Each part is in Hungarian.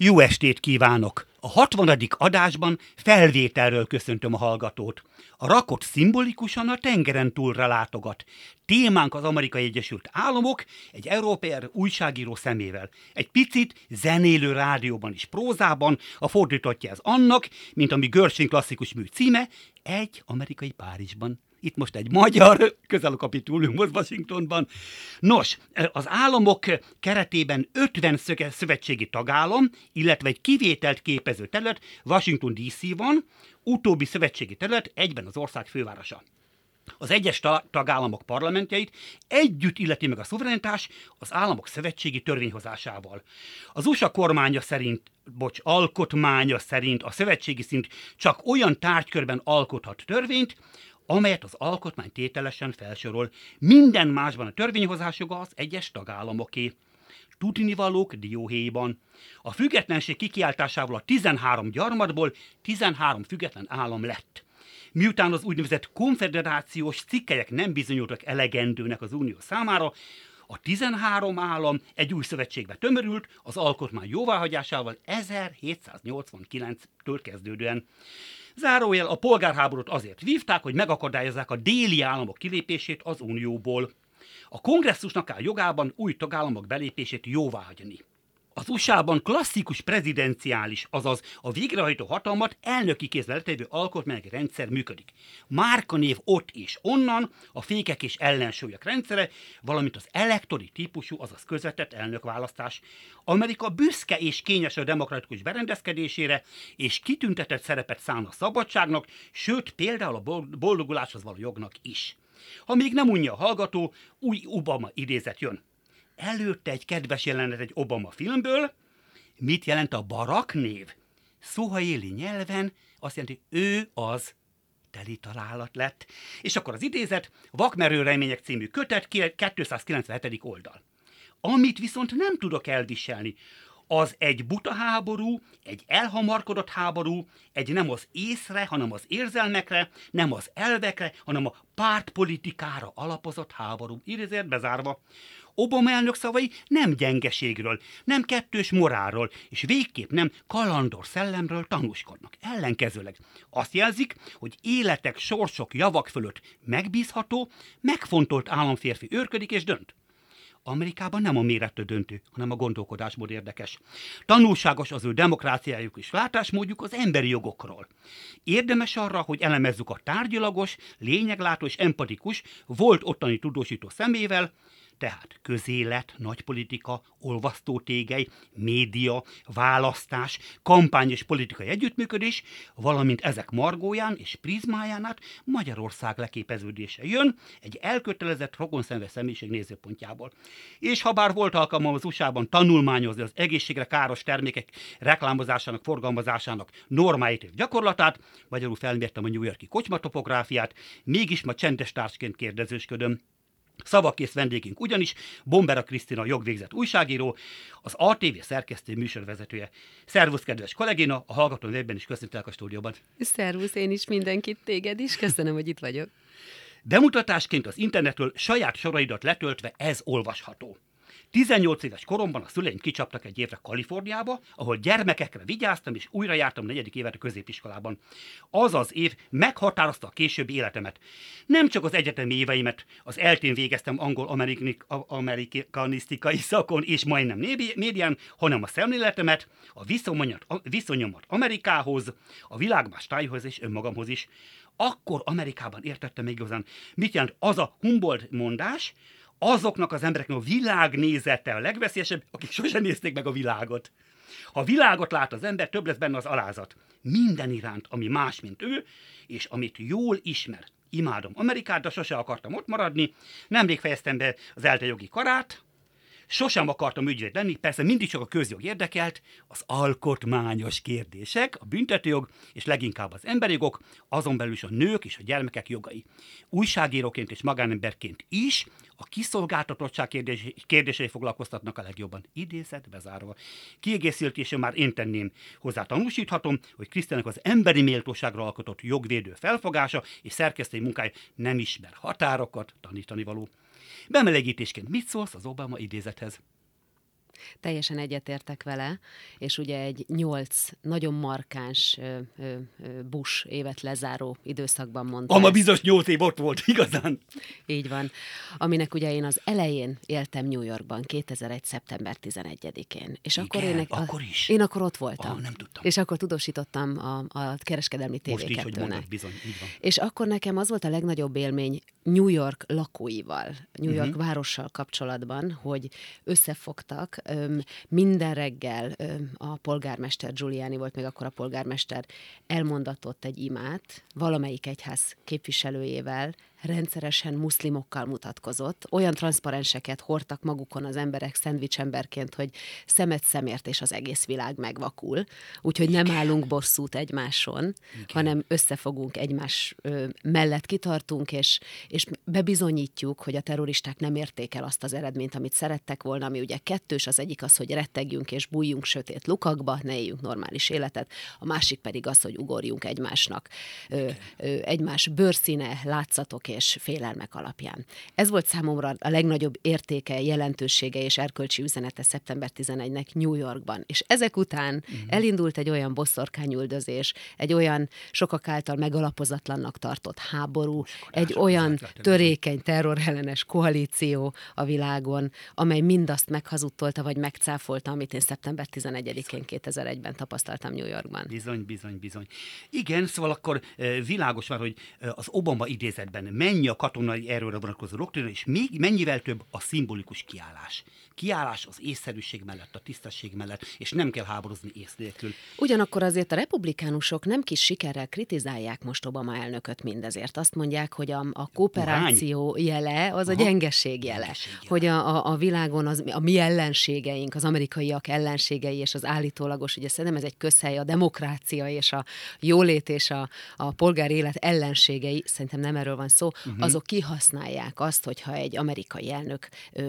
Jó estét kívánok! A 60. adásban felvételről köszöntöm a hallgatót. A rakott szimbolikusan a tengeren túlra látogat. Témánk az Amerikai Egyesült Államok, egy európai újságíró szemével. Egy picit zenélő rádióban és prózában, a fordítottja ez annak, mint ami Gershwin klasszikus mű címe, Egy amerikai Párizsban. Itt most egy magyar, közel a Kapitoliumhoz Washingtonban. Nos, az államok keretében 50 szövetségi tagállam, illetve egy kivételt képező terület, Washington DC van, utóbbi szövetségi terület egyben az ország fővárosa. Az egyes tagállamok parlamentjeit együtt illeti meg a szuverenitás az államok szövetségi törvényhozásával. Az USA alkotmánya szerint a szövetségi szint csak olyan tárgykörben alkothat törvényt, amelyet az alkotmány tételesen felsorol. Minden másban a törvényhozás joga az egyes tagállamoké. Tudnivalók dióhéjban. A függetlenség kikiáltásával a 13 gyarmatból 13 független állam lett. Miután az úgynevezett konfederációs cikkelyek nem bizonyultak elegendőnek az unió számára, a 13 állam egy új szövetségbe tömörült az alkotmány jóváhagyásával 1789-től kezdődően. Zárójel, a polgárháborút azért vívták, hogy megakadályozzák a déli államok kilépését az unióból. A kongresszusnak áll jogában új tagállamok belépését jóváhagyni. Az USA-ban klasszikus prezidenciális, azaz a végrehajtó hatalmat elnöki kézben letevő alkotmányi rendszer működik. Márkanév ott és onnan, a fékek és ellensúlyok rendszere, valamint az elektori típusú, azaz közvetett elnökválasztás. Amerika büszke és kényes a demokratikus berendezkedésére, és kitüntetett szerepet szán a szabadságnak, sőt például a boldoguláshoz való jognak is. Ha még nem unja a hallgató, új Obama idézet jön. Előtte egy kedves jelenet egy Obama filmből. Mit jelent a Barack név? Szóhaéli nyelven azt jelenti, ő az. Teli találat lett. És akkor az idézet, Vakmerő remények című kötet, 297. oldal. Amit viszont nem tudok elviselni, az egy buta háború, egy elhamarkodott háború, egy nem az észre, hanem az érzelmekre, nem az elvekre, hanem a pártpolitikára alapozott háború. Idézet bezárva. Obama elnök szavai nem gyengeségről, nem kettős morálról, és végképp nem kalandor szellemről tanúskodnak. Ellenkezőleg azt jelzik, hogy életek, sorsok, javak fölött megbízható, megfontolt államférfi őrködik és dönt. Amerikában nem a mérettől döntő, hanem a gondolkodásmód érdekes. Tanulságos az ő demokráciájuk és látásmódjuk az emberi jogokról. Érdemes arra, hogy elemezzük a tárgyilagos, lényeglátó és empatikus, volt ottani tudósító szemével, tehát közélet, nagypolitika, olvasztótégely, média, választás, kampány és politikai együttműködés, valamint ezek margóján és prizmáján át Magyarország leképeződése jön egy elkötelezett, rokonszenves személyiség nézőpontjából. És ha bár volt alkalmam az USA-ban tanulmányozni az egészségre káros termékek reklámozásának, forgalmazásának normáit és gyakorlatát, magyarul felmértem a New York-i kocsmatopográfiát, mégis ma csendes társként kérdezősködöm. Szavakész vendégünk ugyanis Bombera Krisztina jogvégzett újságíró, az ATV szerkesztő műsorvezetője. Szervusz, kedves kollégina, a hallgató nevében is köszöntelek a stúdióban. Szervusz, én is mindenkit, téged is, köszönöm, hogy itt vagyok. Bemutatásként az internetről saját soraidat letöltve ez olvasható. 18 éves koromban a szüleim kicsaptak egy évre Kaliforniába, ahol gyermekekre vigyáztam, és újra jártam 4. évet a középiskolában. Az az év meghatározta a későbbi életemet. Nem csak az egyetemi éveimet, az eltén végeztem angol-amerikanisztikai szakon és majdnem médián, hanem a szemléletemet, a viszonyomat Amerikához, a világ más tájhoz és önmagamhoz is. Akkor Amerikában értettem még igazán, mit jelent az a Humboldt mondás, azoknak az embereknek a világnézete a legveszélyesebb, akik sosem nézték meg a világot. Ha a világot lát az ember, több lesz benne az alázat. Minden iránt, ami más, mint ő, és amit jól ismer. Imádom Amerikát, de sose akartam ott maradni. Nemrég fejeztem be az ELTE jogi karát, sosem akartam ügyvéd lenni, persze mindig csak a közjog érdekelt, az alkotmányos kérdések, a büntetőjog és leginkább az emberi jogok, azon belül is a nők és a gyermekek jogai. Újságíróként és magánemberként is a kiszolgáltatottság kérdései foglalkoztatnak a legjobban. Idézet bezárva. Kiegészítésre már én tenném hozzá, tanúsíthatom, hogy Krisztiának az emberi méltóságra alkotott jogvédő felfogása és szerkesztői munkája nem ismer határokat, tanítani való. Bemelegítésként mit szólsz az Obama idézethez? Teljesen egyetértek vele, és ugye egy 8 nagyon markáns Bush évet lezáró időszakban mondta. Ama bizonyos 8 év ott volt, igazán. Így van. Aminek ugye én az elején éltem New Yorkban, 2001. szeptember 11-én. És Igen, akkor is? Én akkor ott voltam. Nem tudtam. És akkor tudósítottam a kereskedelmi Most így, hogy TV2-nek. mondod, bizony, így van. És akkor nekem az volt a legnagyobb élmény New York lakóival, New York várossal kapcsolatban, hogy összefogtak minden reggel a polgármester, Giuliani volt még akkor a polgármester, elmondatott egy imát valamelyik egyház képviselőjével, rendszeresen muszlimokkal mutatkozott, olyan transzparenseket hordtak magukon az emberek szendvicsemberként, hogy szemet szemért és az egész világ megvakul. Úgyhogy nem állunk bosszút egymáson, hanem összefogunk egymás mellett, kitartunk, és bebizonyítjuk, hogy a terroristák nem érték el azt az eredményt, amit szerettek volna, ami ugye kettős, az egyik az, hogy rettegjünk és bújjunk sötét lukakba, ne éljünk normális életet, a másik pedig az, hogy ugorjunk egymásnak, egymás bőrszíne, látszatok és félelmek alapján. Ez volt számomra a legnagyobb értéke, jelentősége és erkölcsi üzenete szeptember 11-nek New Yorkban. És ezek után elindult egy olyan boszorkányüldözés, egy olyan sokak által megalapozatlannak tartott háború, egy olyan törékeny terrorellenes koalíció a világon, amely mindazt meghazudtolta vagy megcáfolta, amit én szeptember 11-én 2001-ben tapasztaltam New Yorkban. Bizony. Igen, szóval akkor világos már, hogy az Obama idézetben mennyi a katonai erőre vonatkozó doktrína, és még mennyivel több a szimbolikus kiállás. Kiállás az észszerűség mellett, a tisztesség mellett, és nem kell háborozni ész nélkül. Ugyanakkor azért a republikánusok nem kis sikerrel kritizálják most Obama elnököt mindezért. Azt mondják, hogy a kooperáció jele az a gyengeség jele. Hogy a világon a mi ellenségeink, az amerikaiak ellenségei, és az állítólagos, ugye szerintem ez egy közhely, a demokrácia és a jólét és a polgári élet ellenségei, szerintem nem erről van szó, azok kihasználják azt, hogyha egy amerikai elnök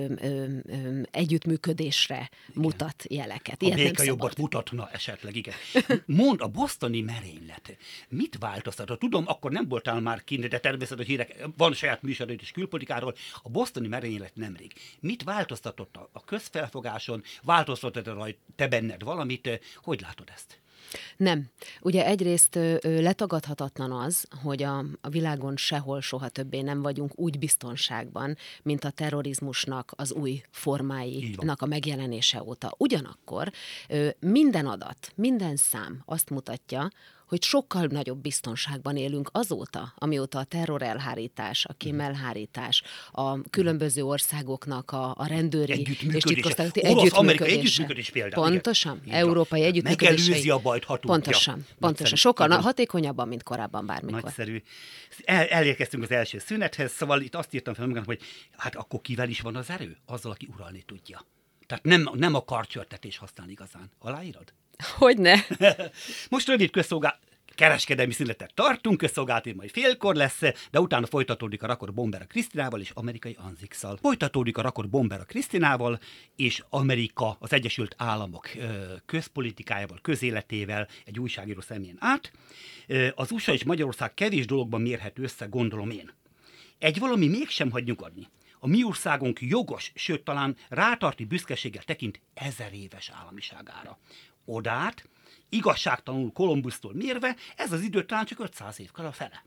együttműködésre mutat jeleket. A békajobbat mutatna esetleg, igen. Mondd, a bostoni merénylet mit változtatott? Tudom, akkor nem voltál már kint, de természetes hírek, van saját műsorod is külpolitikáról. A bostoni merénylet nemrég. Mit változtatott a közfelfogáson? Változtatott te benned valamit? Hogy látod ezt? Nem. Ugye egyrészt letagadhatatlan az, hogy a világon sehol soha többé nem vagyunk úgy biztonságban, mint a terrorizmusnak az új formáinak a megjelenése óta. Ugyanakkor minden adat, minden szám azt mutatja, hogy sokkal nagyobb biztonságban élünk azóta, amióta a terrorelhárítás, a kémelhárítás, a különböző országoknak a rendőri és titkosszolgálati együttműködés például. Pontosan, európai együttműködés. Megelőzi a bajt, ha tudja. Pontosan. Sokkal hatékonyabban, mint korábban bármikor. Nagyszerű. Elérkeztünk az első szünethez, szóval itt azt írtam fel magam, hogy hát akkor kivel is van az erő? Azzal, aki uralni tudja. Tehát nem a karcsörtetés használ igazán. Aláírod? Hogyne. Most rövid kereskedelmi szünetet tartunk, közszolgálati majd félkor lesz, de utána folytatódik a Rakor Bomber a Krisztinával és amerikai Anzikszal. Folytatódik a Rakor Bomber a Krisztinával és Amerika, az Egyesült Államok közpolitikájával, közéletével egy újságíró személyen át. Az USA és Magyarország kevés dologban mérhető össze, gondolom én. Egy valami mégsem hagy nyugodni. A mi országunk jogos, sőt talán rátarti büszkeséggel tekint 1000 éves államiságára. Odát, igazságtalanul Kolumbusztól mérve, ez az idő talán csak 500 évkor a fele.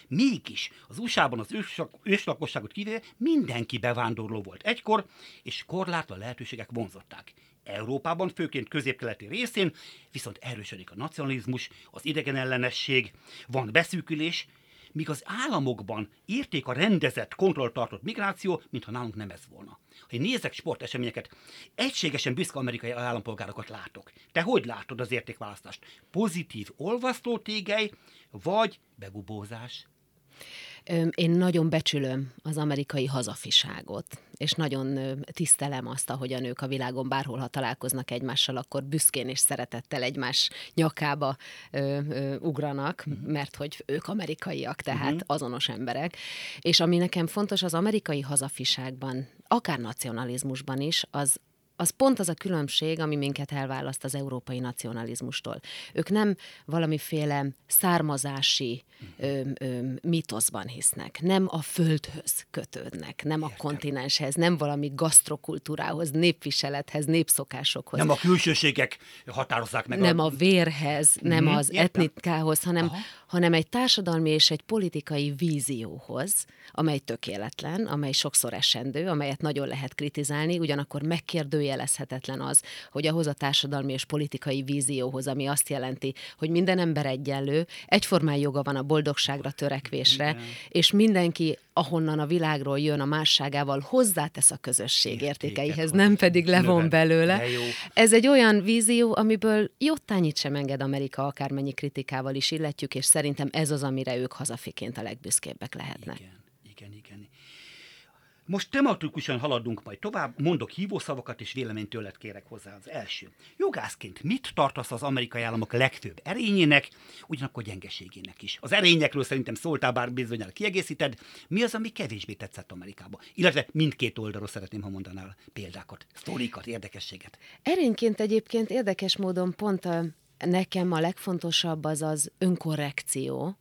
Mégis az USA-ban az őslakosságot kivéve mindenki bevándorló volt egykor, és korlátlan lehetőségek vonzották. Európában, főként középkeleti részén viszont erősödik a nacionalizmus, az idegenellenesség, van beszűkülés, míg az államokban érték a rendezett, kontrolltartott migráció, mintha nálunk nem ez volna. Ha én nézek sporteseményeket, egységesen büszke amerikai állampolgárokat látok. Te hogy látod az értékválasztást? Pozitív olvasztótégely, vagy begubózás? Én nagyon becsülöm az amerikai hazafiságot, és nagyon tisztelem azt, ahogy a nők a világon bárhol, ha találkoznak egymással, akkor büszkén és szeretettel egymás nyakába ugranak, mert hogy ők amerikaiak, tehát azonos emberek. És ami nekem fontos az amerikai hazafiságban, akár nacionalizmusban is, az az pont az a különbség, ami minket elválaszt az európai nacionalizmustól. Ők nem valamiféle származási mítoszban hisznek, nem a földhöz kötődnek, nem a kontinenshez, nem valami gasztrokultúrához, népviselethez, népszokásokhoz. Nem a külsőségek határozzák meg. Nem a vérhez, nem az etnikához, hanem egy társadalmi és egy politikai vízióhoz, amely tökéletlen, amely sokszor esendő, amelyet nagyon lehet kritizálni, ugyanakkor megkérdőjelezhetetlen az, hogy ahhoz a társadalmi és politikai vízióhoz, ami azt jelenti, hogy minden ember egyenlő, egyformán joga van a boldogságra, törekvésre, és mindenki, ahonnan a világról jön a másságával, hozzátesz a közösség értékeihez, nem pedig levon belőle. Ez egy olyan vízió, amiből jottányit sem enged Amerika, akármennyi kritikával is illetjük, és szerintem ez az, amire ők hazafiként a legbüszkébbek lehetnek. Igen. Most tematikusan haladunk majd tovább, mondok hívószavakat, és véleményt tőled kérek hozzá. Az első. Jogászként mit tartasz az amerikai államok legfőbb erényének, ugyanakkor gyengeségének is? Az erényekről szerintem szóltál, bár bizonyára kiegészíted. Mi az, ami kevésbé tetszett Amerikába? Illetve mindkét oldalról szeretném, ha mondanál példákat, sztorikat, érdekességet. Erényként egyébként érdekes módon pont nekem a legfontosabb az önkorrekció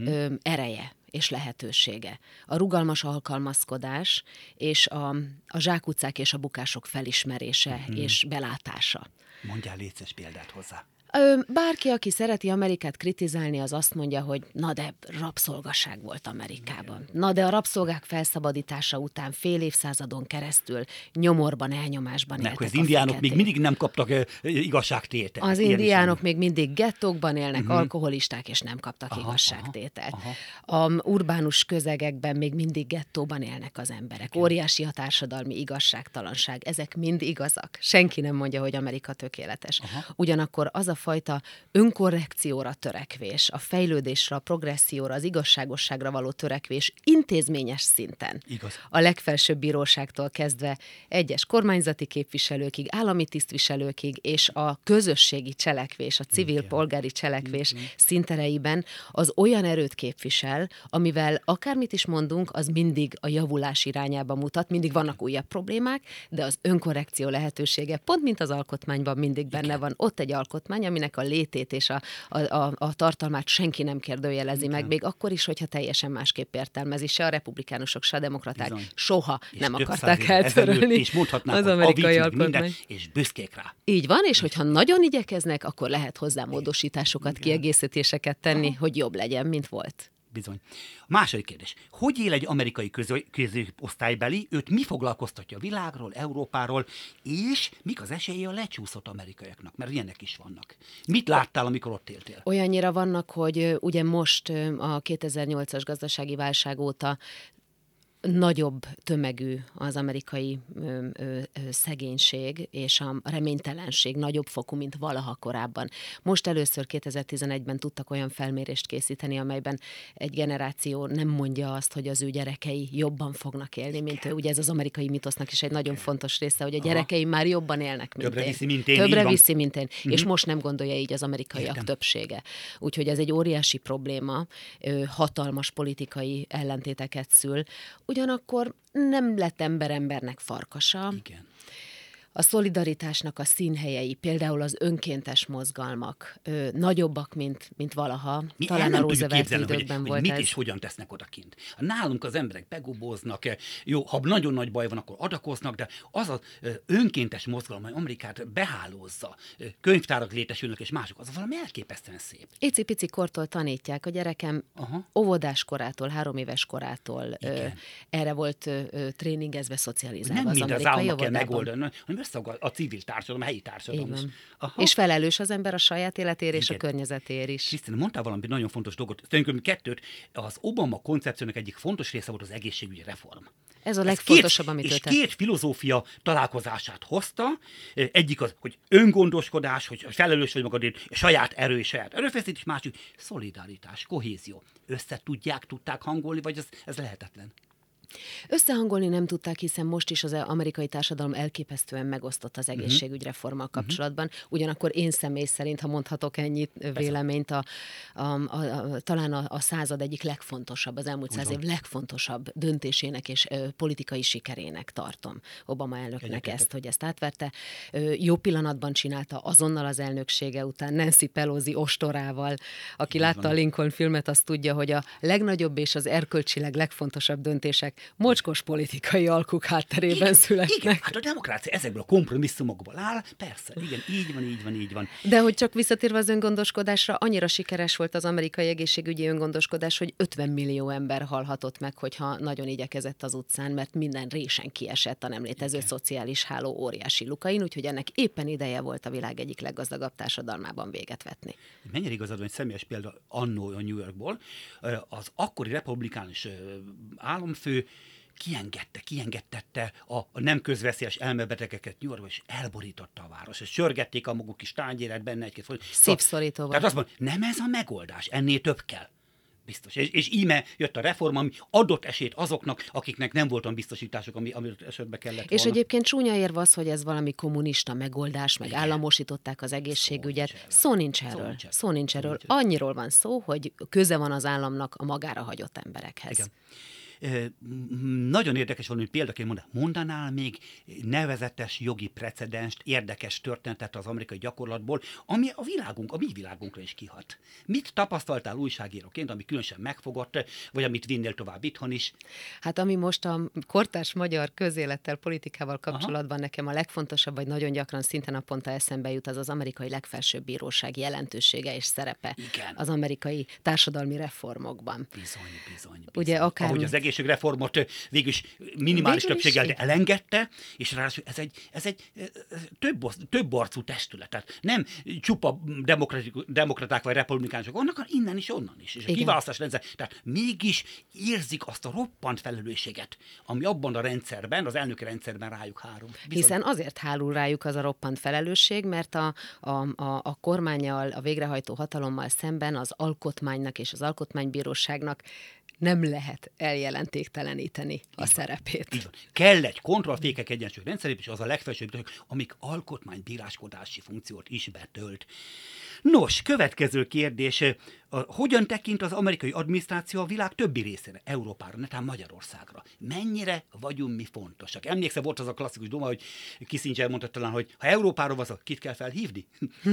ereje és lehetősége. A rugalmas alkalmazkodás és a zsákutcák és a bukások felismerése és belátása. Mondjál létszes példát hozzá. Bárki, aki szereti Amerikát kritizálni, az azt mondja, hogy na de rabszolgaság volt Amerikában. Na de a rabszolgák felszabadítása után fél évszázadon keresztül nyomorban, elnyomásban éltek az indiánok még mindig nem kaptak igazságtételt. Az indiánok még mindig gettókban élnek, alkoholisták, és nem kaptak igazságtételt. A urbánus közegekben még mindig gettóban élnek az emberek. Óriási a társadalmi igazságtalanság. Ezek mind igazak. Senki nem mondja, hogy Amerika tökéletes. Ugyanakkor az a fajta önkorrekcióra törekvés, a fejlődésre, a progresszióra, az igazságosságra való törekvés intézményes szinten. Igaz. A legfelsőbb bíróságtól kezdve egyes kormányzati képviselőkig, állami tisztviselőkig, és a közösségi cselekvés, a civil-polgári cselekvés szintereiben az olyan erőt képvisel, amivel akármit is mondunk, az mindig a javulás irányába mutat, mindig vannak újabb problémák, de az önkorrekció lehetősége, pont mint az alkotmányban mindig benne van, ott egy alkotmány, aminek a létét és a tartalmát senki nem kérdőjelezi meg, még akkor is, hogyha teljesen másképp értelmezi. Se a republikánusok, se a demokraták soha nem akarták eltörölni az amerikai alkotmányt. És büszkék rá. Így van, és hogyha nagyon igyekeznek, akkor lehet hozzá módosításokat, kiegészítéseket tenni, hogy jobb legyen, mint volt. Bizony. A második kérdés. Hogy él egy amerikai középosztálybeli, őt mi foglalkoztatja a világról, Európáról, és mik az esélye a lecsúszott amerikaiaknak? Mert ilyenek is vannak. Mit láttál, amikor ott éltél? Olyannyira vannak, hogy ugye most a 2008-as gazdasági válság óta nagyobb tömegű az amerikai szegénység és a reménytelenség nagyobb fokú, mint valaha korábban. Most először 2011-ben tudtak olyan felmérést készíteni, amelyben egy generáció nem mondja azt, hogy az ő gyerekei jobban fognak élni, mint ő. Ugye ez az amerikai mitosznak is egy nagyon fontos része, hogy a gyerekeim már jobban élnek, mint Többre én. viszi, mint én. Többre viszi, mint én. És most nem gondolja így az amerikaiak többsége. Úgyhogy ez egy óriási probléma, hatalmas politikai ellentéteket szül. Ugyanakkor nem lett ember embernek farkasa. Igen. A szolidaritásnak a színhelyei, például az önkéntes mozgalmak nagyobbak, mint valaha. Talán a Roosevelt időkben volt mit ez. és hogyan tesznek odakint. Nálunk az emberek begobóznak, jó, ha nagyon nagy baj van, akkor adakoznak, de az az önkéntes mozgalom, hogy Amerikát behálózza, könyvtárak létesülnek és mások, az valami elképesztően szép. Icipici kortól tanítják. A gyerekem óvodás korától, 3 éves korától erre volt tréningezve, szocializálva nem az minden amerikai államnak kell óvodában. megoldani, hanem a civil társadalom, a helyi társadalom is. És felelős az ember a saját életéért és a környezetéért is. Krisztina, mondtál valami nagyon fontos dolgot. Szerintem kettőt. Az Obama koncepciónak egyik fontos része volt az egészségügyi reform. Ez a legfontosabb, amit ő tett. És két filozófia találkozását hozta. Egyik az, hogy öngondoskodás, hogy felelős vagy magadért, saját erő és saját erőfeszítés, másik szolidaritás, kohézió. Tudták hangolni, vagy ez lehetetlen? Összehangolni nem tudták, hiszen most is az amerikai társadalom elképesztően megosztott az egészségügyreformmal kapcsolatban. Ugyanakkor én személy szerint, ha mondhatok ennyit véleményt, talán a század egyik legfontosabb, az elmúlt 100 év legfontosabb döntésének és politikai sikerének tartom Obama elnöknek ezt, hogy ezt átverte. Jó pillanatban csinálta, azonnal az elnöksége után Nancy Pelosi ostorával, aki látta a Lincoln filmet, azt tudja, hogy a legnagyobb és az erkölcsileg legfontosabb döntések mocskos politikai alkuk hátterében születnek. Igen, hát a demokrácia ezekből a kompromisszumokból áll, persze, igen, így van. De hogy csak visszatérve az öngondoskodásra, annyira sikeres volt az amerikai egészségügyi öngondoskodás, hogy 50 millió ember halhatott meg, hogyha nagyon igyekezett az utcán, mert minden résen kiesett a nem létező szociális háló óriási lukain, úgyhogy ennek éppen ideje volt a világ egyik leggazdagabb társadalmában véget vetni. Mennyire igazad van, egy személyes példa annó a New Yorkból, az akkori republikánus államfő kiengedtette a nem közveszélyes elmebetegeket New Yorkba, és elborította a város, és sörgették a maguk kis tányéret benne egy-két foly. Szívszorító volt. Tehát azt mondja, nem ez a megoldás, ennél több kell. Biztos. És íme jött a reform, ami adott esélyt azoknak, akiknek nem voltam biztosítások, amit esetben kellett volna. És egyébként csúnya érve az, hogy ez valami kommunista megoldás, meg államosították az egészségügyet. Szó nincs erről. Annyiról van szó, hogy köze van az államnak a magára hagyott emberekhez. Igen. Nagyon érdekes valami példaként mondanál még nevezetes jogi precedenst, érdekes történetet az amerikai gyakorlatból, ami a mi világunkra is kihat. Mit tapasztaltál újságíróként, ami különösen megfogott, vagy amit vinnél tovább itthon is? Hát ami most a kortárs magyar közélettel, politikával kapcsolatban nekem a legfontosabb, vagy nagyon gyakran szinte naponta eszembe jut, az az amerikai legfelsőbb bíróság jelentősége és szerepe az amerikai társadalmi reformokban. Bizony. Ugye akár... Ahogy az egészségreformot végülis minimális többséggel elengedte, és ráadásul ez egy több arcú testület. Tehát nem csupa demokraták vagy republikánusok, vannak innen is, onnan is. És a kiválasztás rendszer. Tehát mégis érzik azt a roppant felelősséget, ami abban a rendszerben, az elnöki rendszerben rájuk hárul. Hiszen azért hárul rájuk az a roppant felelősség, mert a kormánnyal, a végrehajtó hatalommal szemben az alkotmánynak és az alkotmánybíróságnak nem lehet eljelentékteleníteni a szerepét. Így van. Kell egy kontrollfékek egyensúly rendszerép, és az a legfelsőbb, amik alkotmánybíráskodási funkciót is betölt. Nos, következő kérdés. Hogyan tekint az amerikai adminisztráció a világ többi részére, Európára, netán Magyarországra? Mennyire vagyunk mi fontosak? Emlékszel, volt az a klasszikus duma, hogy Kissinger mondta talán, hogy ha Európáról van, kit kell felhívni?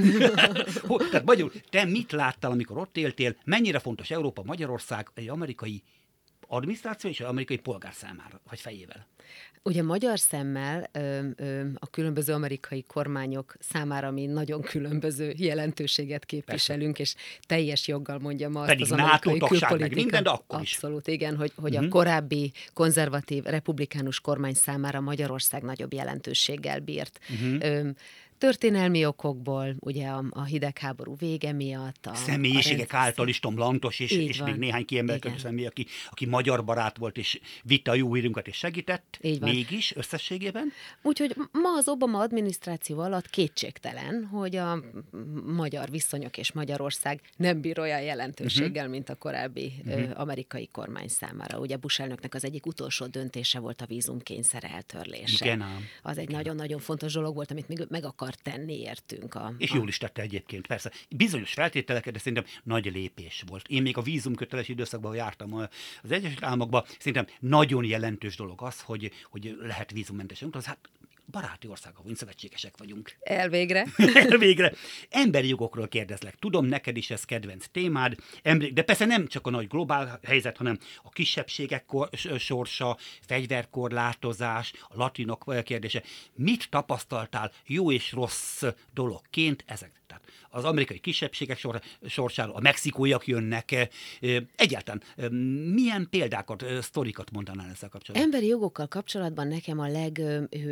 Tehát magyarul, te mit láttál, amikor ott éltél? Mennyire fontos Európa, Magyarország, egy amerikai adminisztráció és az amerikai polgár számára, vagy fejével? Ugye magyar szemmel a különböző amerikai kormányok számára mi nagyon különböző jelentőséget képviselünk, és teljes joggal mondjam azt, pedig az amerikai külpolitika. Minden, de akkor is. Abszolút, igen, hogy a korábbi konzervatív, republikánus kormány számára Magyarország nagyobb jelentőséggel bírt. Történelmi okokból, ugye a hidegháború vége miatt. Személyiségek által is Tom Lantos, és még néhány kiemelkedő személy, aki magyar barát volt, és vitte a jó hírünket, és segített, mégis összességében. Úgyhogy ma az Obama adminisztráció alatt kétségtelen, hogy a magyar viszonyok és Magyarország nem bír olyan jelentőséggel, mint a korábbi amerikai kormány számára. Ugye Bush elnöknek az egyik utolsó döntése volt a vízumkényszer eltörlése. Igen, ám. Az egy nagyon-nagyon fontos dolog volt, amit még meg akar tenni értünk. És jól is tette egyébként, persze. Bizonyos feltételeket, de szerintem nagy lépés volt. Én még a vízumköteles időszakban jártam az Egyesült Államokban, szerintem nagyon jelentős dolog az, hogy lehet vízummentesen utazni. Hát baráti országok vagyunk, szövetségesek vagyunk. Elvégre. Elvégre. Emberi jogokról kérdezlek. Tudom, neked is ez kedvenc témád, de persze nem csak a nagy globál helyzet, hanem a kisebbségek sorsa, fegyverkorlátozás, a latinok kérdése. Mit tapasztaltál jó és rossz dologként ezek? Tehát az amerikai kisebbségek sorsáról, a mexikóiak jönnek. Egyáltalán milyen példákat, sztorikat mondanál ezzel kapcsolatban? Emberi jogokkal kapcsolatban nekem a legígéretesebb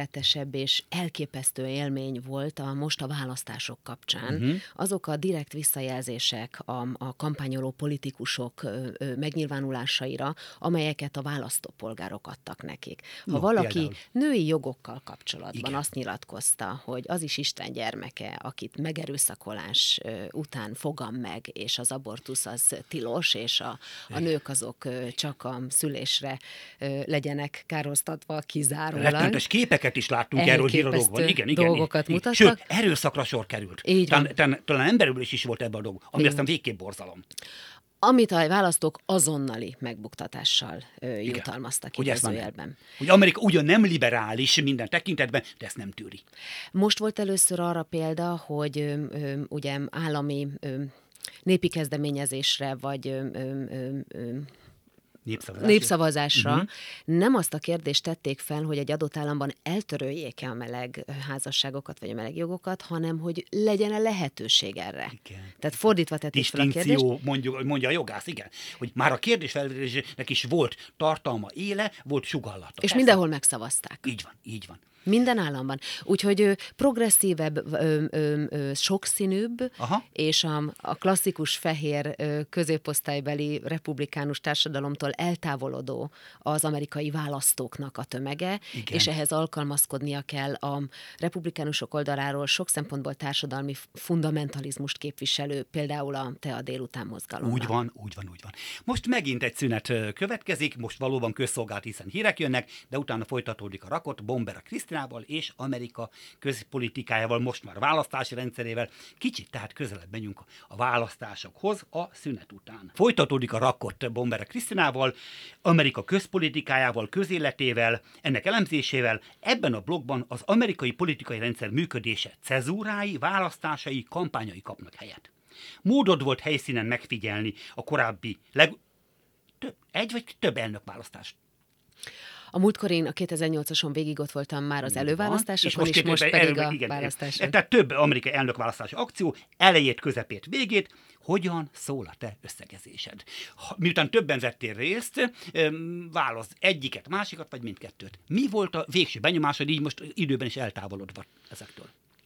döbbenetesebb és elképesztő élmény volt most a választások kapcsán. Azok a direkt visszajelzések a kampányoló politikusok megnyilvánulásaira, amelyeket a választópolgárok adtak nekik. Ha valaki például női jogokkal kapcsolatban azt nyilatkozta, hogy az is Isten gyermeke, akit megerőszakolás után fogam meg, és az abortusz az tilos, és a nők azok csak a szülésre legyenek károsztatva kizárólag. Rettenetes képeket is láttunk erről híradókban. Igen. Dolgokat mutattak. Sőt, erőszakra sor került. Talán emberülés is volt ebben a dolog, ami aztán végképp borzalom. Amit a választók azonnali megbuktatással jutalmaztak idézőjelben. Hogy Amerika ugyan nem liberális minden tekintetben, de ezt nem tűri. Most volt először arra példa, hogy ugye állami népi kezdeményezésre, vagy népszavazásra nem azt a kérdést tették fel, hogy egy adott államban eltöröljék-e a meleg házasságokat, vagy a meleg jogokat, hanem hogy legyen-e lehetőség erre. Igen. Tehát fordítva tették fel a kérdést. Mondja a jogász, igen. Hogy már a kérdésfelvetésnek is volt tartalma, éle, volt sugallata. És mindenhol megszavazták. Így van. Minden államban. Úgyhogy progresszívebb, sokszínűbb, és a klasszikus fehér középosztálybeli republikánus társadalomtól eltávolodó az amerikai választóknak a tömege, és ehhez alkalmazkodnia kell a republikánusok oldaláról sok szempontból társadalmi fundamentalizmust képviselő, például a Te a délután mozgalomban. Úgy van. Most megint egy szünet következik, most valóban közszolgált, hiszen hírek jönnek, de utána folytatódik a rakott Bombera Krisztinával és Amerika közpolitikájával, most már választási rendszerével. Kicsit tehát közelebb megyünk a választásokhoz a szünet után. Folytatódik a rakott Bombera Krisztinával, Amerika közpolitikájával, közéletével, ennek elemzésével. Ebben a blogban az amerikai politikai rendszer működése cezúrái, választásai, kampányai kapnak helyet. Módod volt helyszínen megfigyelni a korábbi egy vagy több elnökválasztást. A múltkor én a 2008-ason végig ott voltam már az előválasztásokon, és most pedig a választáson. Tehát több amerikai elnökválasztási akció, elejét, közepét, végét. Hogyan szól a te összegezésed? Miután többen vettél részt, válasz egyiket, másikat, vagy mindkettőt. Mi volt a végső benyomásod, így most időben is eltávolodva ezektől?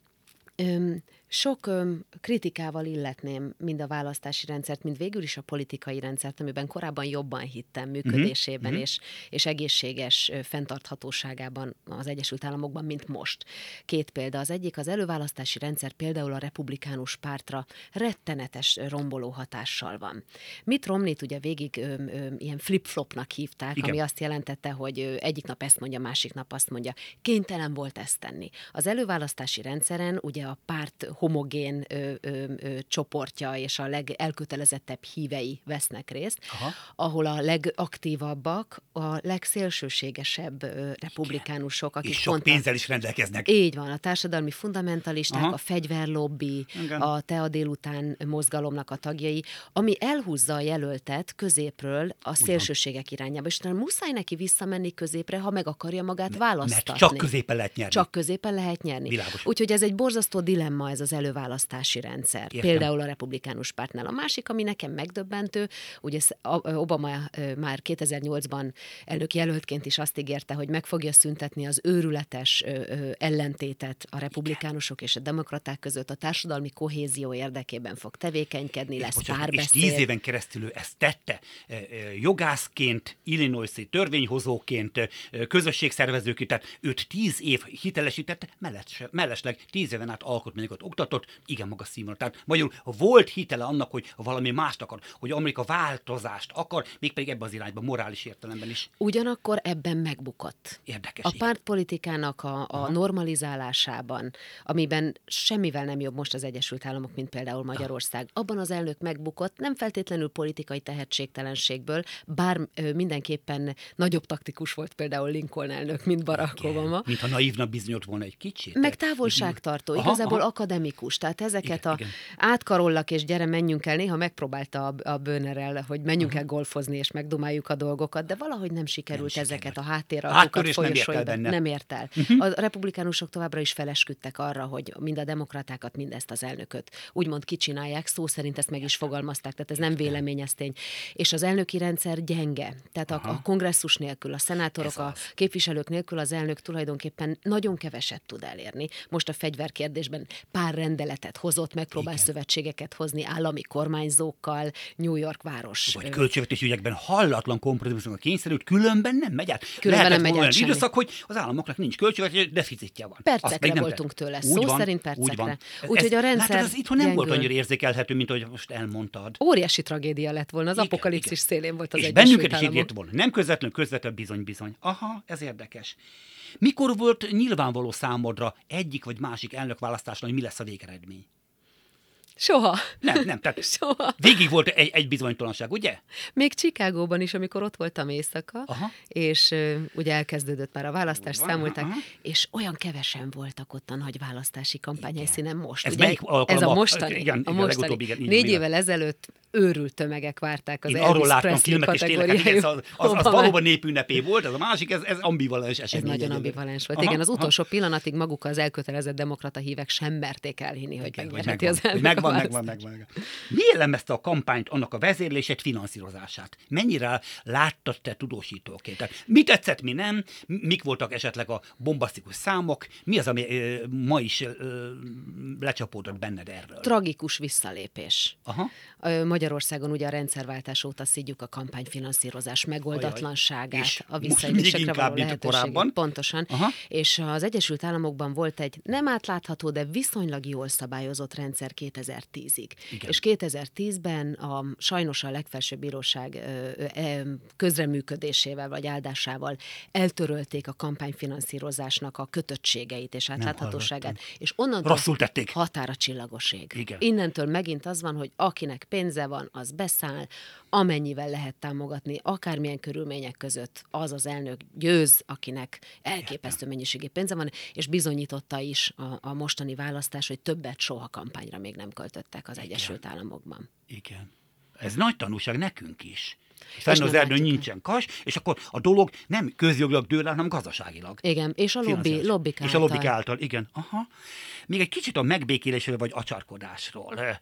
Sok kritikával illetném mind a választási rendszert, mind végül is a politikai rendszert, amiben korábban jobban hittem működésében és egészséges fenntarthatóságában az Egyesült Államokban, mint most. Két példa. Az egyik, az előválasztási rendszer például a republikánus pártra rettenetes romboló hatással van. Mitt Romneyt ugye végig ilyen flip-flopnak hívták, ami azt jelentette, hogy egyik nap ezt mondja, másik nap azt mondja. Kénytelen volt ezt tenni. Az előválasztási rendszeren ugye a párt homogén csoportja és a legelkötelezettebb hívei vesznek részt, ahol a legaktívabbak, a legszélsőségesebb republikánusok, akik és sok pénzzel is rendelkeznek. Így van, a társadalmi fundamentalisták, a fegyverlobbi, a Te a délután mozgalomnak a tagjai, ami elhúzza a jelöltet középről a szélsőségek irányába, és talán muszáj neki visszamenni középre, ha meg akarja magát választatni. Mert csak középen lehet nyerni. Csak középen lehet nyerni. Világos. Úgyhogy ez egy borzasztó dilemma, ez az előválasztási rendszer. Értem. Például a republikánus pártnál. A másik, ami nekem megdöbbentő, ugye Obama már 2008-ban elnökjelöltként is azt ígérte, hogy meg fogja szüntetni az őrületes ellentétet a republikánusok és a demokraták között, a társadalmi kohézió érdekében fog tevékenykedni, lesz párbeszéd. És 10 éven keresztül ő ezt tette jogászként, Illinois-i törvényhozóként, közösségszervezőként, tehát őt 10 év hitelesítette, mellesleg 10 éven át alkotmányokat oktatott, igen magas színvonal. Tehát magyarul volt hitele annak, hogy valami mást akar, hogy Amerika változást akar, mégpedig ebben az irányban, morális értelemben is. Ugyanakkor ebben megbukott. Érdekes. A pártpolitikának a normalizálásában, amiben semmivel nem jobb most az Egyesült Államok, mint például Magyarország. Abban az elnök megbukott, nem feltétlenül politikai tehetségtelenségből, bár mindenképpen nagyobb taktikus volt például Lincoln elnök, mint Barack Obama. Mintha naívnak bizonyult volna egy kicsit. Meg távolságtartó. Igazából akademikus akademikus, tehát ezeket Igen. átkarollak és gyere, menjünk el, néha megpróbálta a Bönerrel, hogy menjünk el golfozni és megdumáljuk a dolgokat, de valahogy nem sikerült ezeket a háttéralkokat folyosóiban. Nem ért el. A republikánusok továbbra is felesküdtek arra, hogy mind a demokratákat, mind ezt az elnököt úgymond kicsinálják, szó szerint ezt meg is fogalmazták, tehát ez nem vélemény, ez tény. És az elnöki rendszer gyenge, tehát a kongresszus nélkül, a szenátorok, a képviselők nélkül az elnök tulajdonképpen nagyon keveset tud elérni. Most a fegyverkérdésben pár rendeletet hozott, megpróbál szövetségeket hozni állami kormányzókkal, New York város. Vagy költségvetési ügyekben hallatlan kompromisszumra kényszerült, különben nem megy át. Különben nem megy olyan át semmi. időszak, hogy az államoknak nincs költségvetési deficitje van. Percekre voltunk tőle, szó szerint percekre. Úgyhogy a rendszer látod, az itthon nem volt annyira érzékelhető, mint ahogy most elmondtad. Óriási tragédia lett volna, az apokalipszis szélén volt az és Egyesült bennünket is Államok. ígért volna. Nem közvetlen bizony. Aha, ez érdekes. Mikor volt nyilvánvaló számodra egyik vagy másik elnökválasztásnál, hogy mi lesz a végeredmény? Soha. Nem, tehát Soha. végig volt egy bizonytalanság, ugye? Még Chicagóban is, amikor ott voltam éjszaka, és ugye elkezdődött már a választás, számolták, és olyan kevesen voltak ott a nagy választási kampányhelyszínen most. Ez ugye, melyik alkalom? Ez a mostani. Igen, a mostani. legutóbb, igen, 4 évvel ezelőtt őrült tömegek várták az Én Elvis arról láttam Presley filmek, és tényleg kategóriájú. az valóban népünnepé volt, az a másik, ez ambivalens esemény. Ez nagyon ambivalens volt. Igen, az utolsó pillanatig maguk az elkötelezett demokrata hívek sem merték elhinni, hogy megnyerheti az elnök. Megvan. Mi jellemezte a kampányt, annak a vezérlését, finanszírozását? Mennyire láttad te tudósítóként? Tehát mi tetszett, mi nem? Mik voltak esetleg a bombasztikus számok? Mi az, ami ma is lecsapódott benned erről? Tragikus visszalépés. Aha. Magyarországon ugye a rendszerváltás óta szidjuk a kampányfinanszírozás megoldatlanságát, és a most visszaélésekre való mint lehetőséget. Pontosan. Aha. És az Egyesült Államokban volt egy nem átlátható, de viszonylag jól szabályozott rendszer 2010-ig. Igen. És 2010-ben sajnos a legfelsőbb bíróság közreműködésével vagy áldásával eltörölték a kampányfinanszírozásnak a kötöttségeit és átláthatóságát. És onnantól rosszul tették. határa csillagos ég. Igen. Innentől megint az van, hogy akinek pénze van, az beszáll, amennyivel lehet támogatni, akármilyen körülmények között az az elnök győz, akinek elképesztő mennyiségű pénze van, és bizonyította is a mostani választás, hogy többet soha kampányra még nem költöttek az Egyesült Államokban. Igen. Ez nagy tanúság nekünk is. Fenn az erdőn látjuk. nincsen kas, és akkor a dolog nem közjogilag dől el, hanem gazdaságilag. Igen, és a lobbik által. És a lobbik által, igen. Aha. Még egy kicsit a megbékélésről vagy acsarkodásról.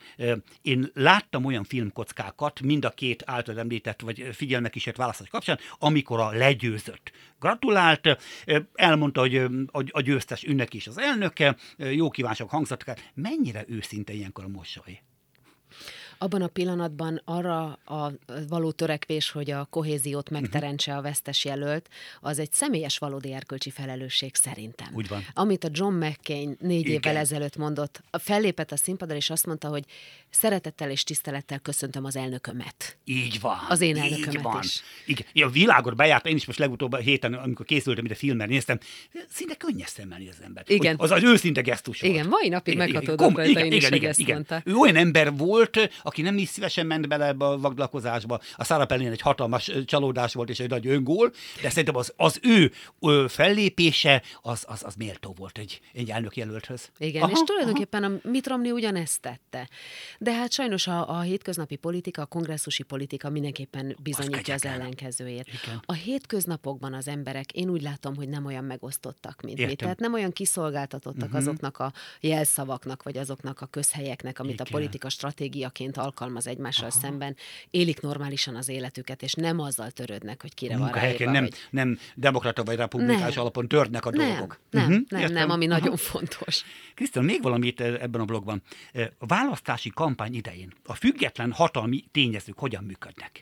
Én láttam olyan filmkockákat, mind a két által említett, vagy figyelme kísért választás kapcsán, amikor a legyőzött gratulált, elmondta, hogy a győztes ünneki is az elnöke, jó kívánság hangzottak. Mennyire őszinte ilyenkor a mosoly? Abban a pillanatban arra a való törekvés, hogy a kohéziót megteremtse a vesztes jelölt, az egy személyes valódi erkölcsi felelősség szerintem. Úgy van. Amit a John McCain 4 Igen. évvel ezelőtt mondott, fellépett a színpadra, és azt mondta, hogy szeretettel és tisztelettel köszöntöm az elnökömet. Így van. Az én így elnökömet van. is. Igen. A világot bejárta, én is most legutóbb a héten, amikor készültem, ide filmmel néztem, szinte könnyes szemmel néz az ember. Igen. Az őszinte gesztus volt. Igen, mai napig meghatódott rajta, én is, hogy ezt mondta. Ő olyan ember volt, aki nem is szívesen ment bele ebbe a vaglakozásba. A Sarah Palin egy hatalmas csalódás volt, és egy nagy öngól, de szerintem az ő fellépése, az méltó volt egy elnökjelölthöz. Igen, és tulajdonképpen a Mitt Romney ugyanezt tette. De hát sajnos a hétköznapi politika, a kongresszusi politika mindenképpen bizonyítja az ellenkezőjét. Igen. A hétköznapokban az emberek, én úgy látom, hogy nem olyan megosztottak, mint mi. Tehát nem olyan kiszolgáltatottak azoknak a jelszavaknak, vagy azoknak a közhelyeknek, amit a politika stratégiaként alkalmaz egymással szemben. Élik normálisan az életüket, és nem azzal törődnek, hogy kire van ráírva. Nem demokrata vagy republikánus alapon törnek a dolgok. Nem, ami nagyon fontos. Krisztián, még valamit ebben a blogban. A választási kampány idején a független hatalmi tényezők hogyan működnek?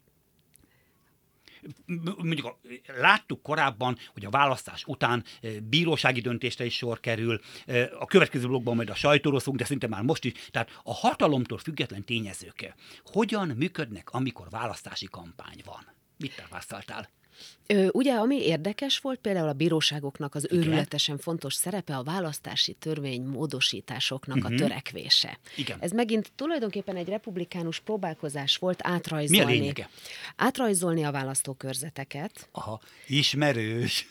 Mondjuk láttuk korábban, hogy a választás után bírósági döntésre is sor kerül, a következő blogban majd a sajtóról szólunk, de szinte már most is. Tehát a hatalomtól független tényezők hogyan működnek, amikor választási kampány van? Mit tapasztaltál? Ugye, ami érdekes volt, például a bíróságoknak az őrületesen fontos szerepe a választási törvény módosításoknak a törekvése. Igen. Ez megint tulajdonképpen egy republikánus próbálkozás volt Mi a lényege? átrajzolni a választókörzeteket, Aha, ismerős.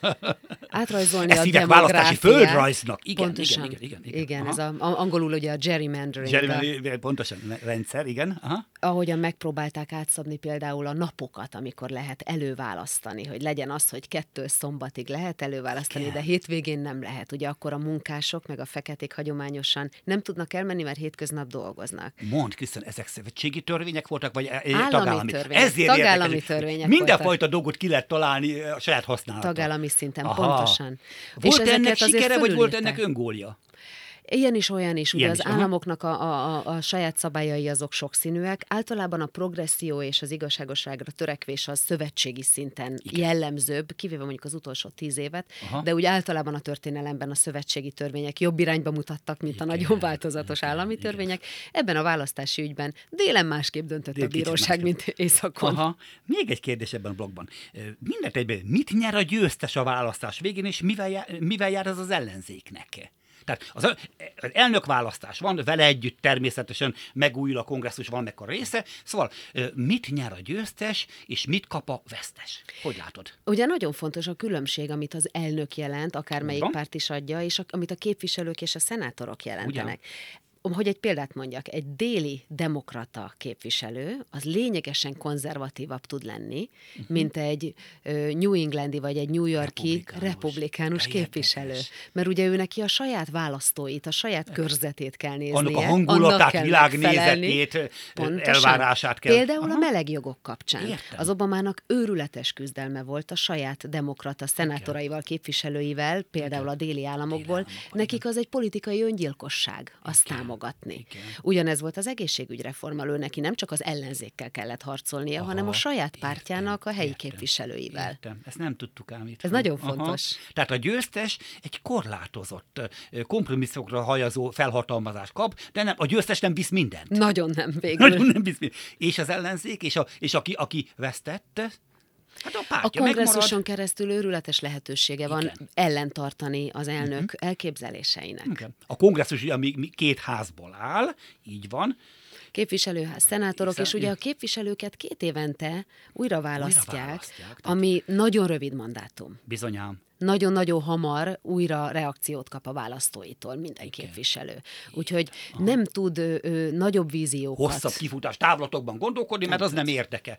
átrajzolni Ezt a hívják választási demográfiát. földrajznak. Igen, Pontosan. igen. Ez angolul ugye a gerrymandering. Pontosan, rendszer, igen. Aha. Ahogyan megpróbálták átszabni például a napokat, amikor lehet előválasztani, hogy legyen az, hogy 2 szombatig lehet előválasztani, Igen. de hétvégén nem lehet. Ugye akkor a munkások, meg a feketék hagyományosan nem tudnak elmenni, mert hétköznap dolgoznak. Mondd, Krisztián, ezek szövetségi törvények voltak, vagy Állami tagállami? törvények. Ezért Tagállami érdekes, törvények mindenfajta dolgot ki lehet találni a saját használatra. Tagállami szinten, Aha. pontosan. Volt ezeket ennek azért sikere, vagy volt fölülírták. ennek öngólja? Ilyen is, olyan is. Ugye Ilyen az is, aha. államoknak a saját szabályai azok sokszínűek. Általában a progresszió és az igazságosságra törekvés az szövetségi szinten jellemzőbb, kivéve mondjuk az utolsó 10 évet, Aha. de úgy általában a történelemben a szövetségi törvények jobb irányba mutattak, mint a nagyon változatos állami törvények. Ebben a választási ügyben délen másképp döntött a Kicsit bíróság, mint északon. Aha. Még egy kérdés ebben a blogban. Mindent egyben, mit nyer a győztes a választás végén, és mivel jár ez az ellenzéknek? Tehát az elnökválasztás van, vele együtt természetesen megújul a kongresszus valamelyik része, szóval mit nyer a győztes, és mit kap a vesztes? Hogy látod? Ugye nagyon fontos a különbség, amit az elnök jelent, akármelyik Van. párt is adja, és amit a képviselők és a szenátorok jelentenek. Ugyan. Hogy egy példát mondjak, egy déli demokrata képviselő az lényegesen konzervatívabb tud lenni, mint egy New Englandi vagy egy New Yorki republikánus De képviselő. érdekes. Mert ugye ő neki a saját választóit, a saját körzetét kell néznie. Annak a hangulatát, kell világnézetét, megfelelni. Pontosan. elvárását kell. Például a melegjogok kapcsán. Értem. Az Obamának őrületes küzdelme volt a saját demokrata szenátoraival, képviselőivel, például a déli államokból. Nekik az egy politikai öngyilkosság, azt támogatni. Igen. Ugyanez volt az egészségügyreformmal, ő neki nem csak az ellenzékkel kellett harcolnia, hanem a saját pártjának a helyi képviselőivel. Értem. Ezt nem tudtuk ám itt. Ez nagyon fontos. Tehát a győztes egy korlátozott, kompromisszokra hajazó felhatalmazást kap, de nem, a győztes nem visz mindent. Nagyon nem végül. Nagyon nem visz mindent. És az ellenzék, és aki vesztett, hát a A pártja kongresszuson megmarad. keresztül őrületes lehetősége van ellentartani az elnök elképzeléseinek. Igen. A kongresszus ugye, ami 2 házból áll, így van. Képviselőház, szenátorok, és ugye a képviselőket 2 évente újra választják, választják, tehát- ami nagyon rövid mandátum. Bizonyám. Nagyon-nagyon hamar újra reakciót kap a választóitól minden képviselő. Úgyhogy nem tud nagyobb víziókat. Hosszabb kifutás távlatokban gondolkodni, mert az nem érdeke.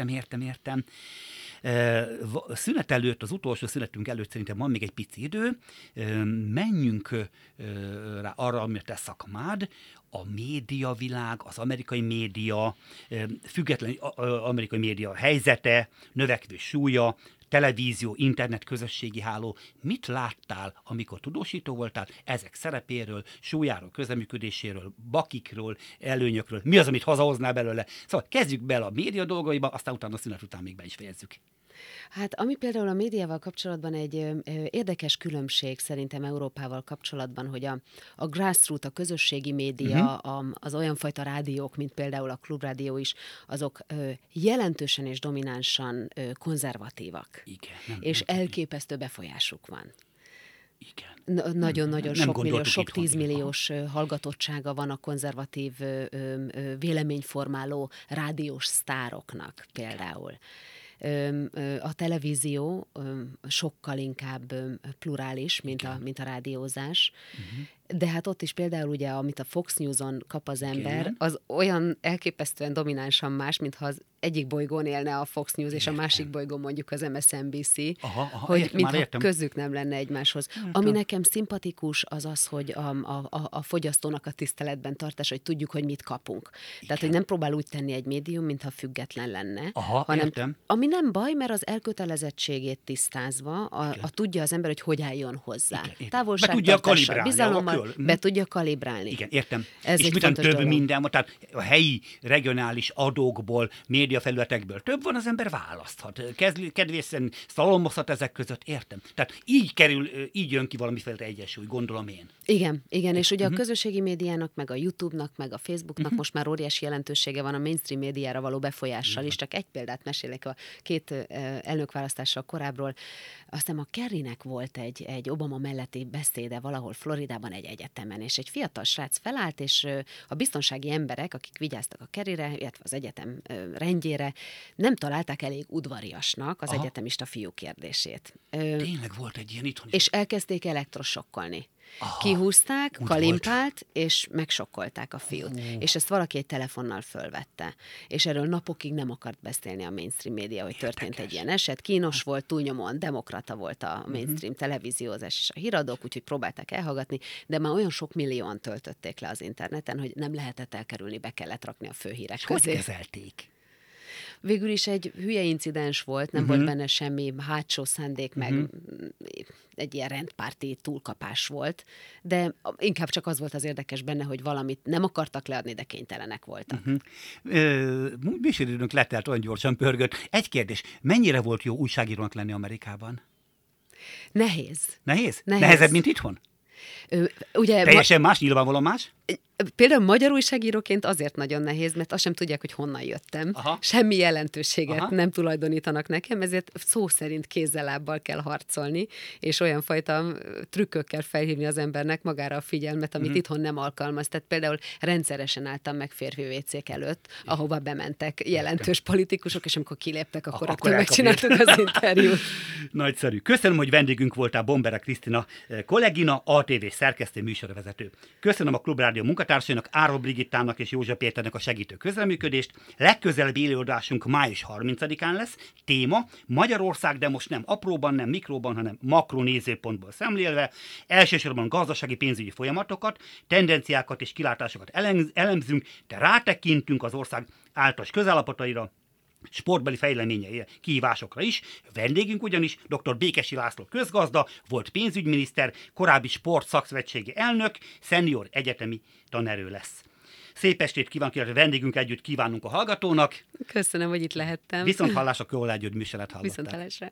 Értem. Szünet előtt, az utolsó szünetünk előtt szerintem van még egy pici idő, menjünk rá arra, amit te szakmád, a médiavilág, az amerikai média, független amerikai média helyzete, növekvő súlya, televízió, internet, közösségi háló. Mit láttál, amikor tudósító voltál ezek szerepéről, súlyáról, közleműködéséről, bakikról, előnyökről? Mi az, amit hazahoznál belőle? Szóval kezdjük bele a média dolgaiba, aztán utána a szünet után még be is fejezzük. Hát ami például a médiával kapcsolatban egy érdekes különbség szerintem Európával kapcsolatban, hogy a grassroot, a közösségi média, az olyan fajta rádiók, mint például a Klubrádió is, azok jelentősen és dominánsan konzervatívak. Igen. És elképesztő befolyásuk van. Igen. Nagyon-nagyon Nem sok millió, gondoltuk sok itthon, tízmilliós hallgatottsága van a konzervatív véleményformáló rádiós sztároknak például. A televízió sokkal inkább plurális, mint a rádiózás. De hát ott is például ugye, amit a Fox News-on kap az ember, az olyan elképesztően dominánsan más, mintha az egyik bolygón élne a Fox News, és a másik bolygón mondjuk az MSNBC, hogy értem, mintha már értem. közük nem lenne egymáshoz. Ami nekem szimpatikus, az, hogy a fogyasztónak a tiszteletben tartás, hogy tudjuk, hogy mit kapunk. Tehát, hogy nem próbál úgy tenni egy médium, mintha független lenne, hanem értem. ami nem baj, mert az elkötelezettségét tisztázva, tudja az ember, hogy álljon hozzá. Igen. Be tudja Távolságtartással, kalibrálni a bizalommal föl. be tudja kalibrálni. Igen, értem. Ez és egy miután fontos több dolog. minden van, tehát a helyi, regionális adókból, médiafelületekből több van, az ember választhat. Kedvészen szalomozhat ezek között, értem. Tehát így jön ki valamiféle egyensúly, gondolom én. Igen, és ugye a közösségi médiának, meg a YouTube-nak, meg a Facebooknak most már óriási jelentősége van a mainstream médiára való befolyással is. Csak egy példát mesélek a 2 elnökválasztással korábbról. Aztán a Kerrynek volt egy Obama melletti beszéde valahol Floridában egy egyetemen, és egy fiatal srác felállt, és a biztonsági emberek, akik vigyáztak a Kerryre, illetve az egyetem rendjére, nem találták elég udvariasnak az egyetemista fiú kérdését. Tényleg volt egy ilyen itthon. És elkezdték elektrosokkolni. Kihúzták, kalimpált, és megsokkolták a fiút. És ezt valaki egy telefonnal fölvette. És erről napokig nem akart beszélni a mainstream média, hogy történt egy ilyen eset. Kínos volt, túlnyomóan demokrata volt a mainstream televíziózás és a híradók, úgyhogy próbálták elhallgatni, de már olyan sok millióan töltötték le az interneten, hogy nem lehetett elkerülni, be kellett rakni a főhírek közé. Hogy kezelték? Végül is egy hülye incidens volt, nem volt benne semmi hátsó szándék, meg egy ilyen rendpárti túlkapás volt, de inkább csak az volt az érdekes benne, hogy valamit nem akartak leadni, de kénytelenek voltak. Műsoridőnk letelt, olyan gyorsan pörgött. Egy kérdés, mennyire volt jó újságírónak lenni Amerikában? Nehéz. Nehéz? Nehezebb, mint itthon? Ugye, Teljesen más, nyilvánvalóan más? Például magyar újságíróként azért nagyon nehéz, mert azt sem tudják, hogy honnan jöttem. Aha. Semmi jelentőséget Aha. nem tulajdonítanak nekem, ezért szó szerint kézzel-lábbal kell harcolni, és olyan fajta trükkökkel felhívni az embernek magára a figyelmet, amit itthon nem alkalmaz. Tehát például rendszeresen álltam meg férfi WC-k előtt, ahova bementek jelentős politikusok, és amikor kiléptek, akkor megcsináltuk az interjút. Nagyszerű. Köszönöm, hogy vendégünk voltál, Bombera Krisztina kollégina, ATV szerkesztő, műsorvezető. Köszönöm a Klubrádió munkatársainak, Árva Brigittának és József Péternek a segítő közreműködést. Legközelebbi élőadásunk május 30-án lesz. Téma Magyarország, de most nem apróban, nem mikróban, hanem makronézőpontból szemlélve. Elsősorban gazdasági pénzügyi folyamatokat, tendenciákat és kilátásokat elemzünk, de rátekintünk az ország általános közállapotaira, sportbeli fejleményeire, kihívásokra is. Vendégünk ugyanis dr. Békesi László közgazda, volt pénzügyminiszter, korábbi sportszakszövetségi elnök, szenior egyetemi tanerő lesz. Szép estét kívánok, illetve vendégünk együtt kívánunk a hallgatónak. Köszönöm, hogy itt lehettem. Viszonthallásra, Kőolá György műsorát hallották. Viszonthallásra.